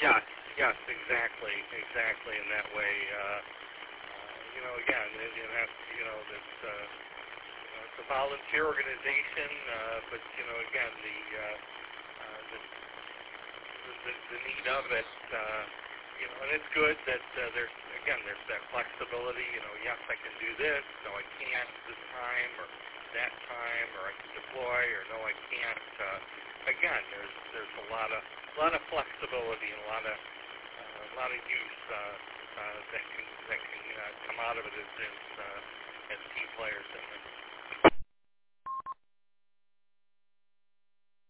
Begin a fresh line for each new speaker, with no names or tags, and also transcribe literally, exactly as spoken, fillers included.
Yes, yes, exactly, exactly. In that way, uh, uh, you know, again, it, it has, you know, this, uh, you know, it's a volunteer organization, uh, but you know, again, the, uh, uh, the, the the need of it, uh, you know, and it's good that uh, there's again, there's that flexibility. You know, yes, I can do this, no, I can't this time, or that time, or I can deploy, or no, I can't. Uh, again, there's there's a lot of a lot of flexibility and a lot of uh, a lot of use uh, uh, that can that can uh, come out of it as as, uh, as team players and, and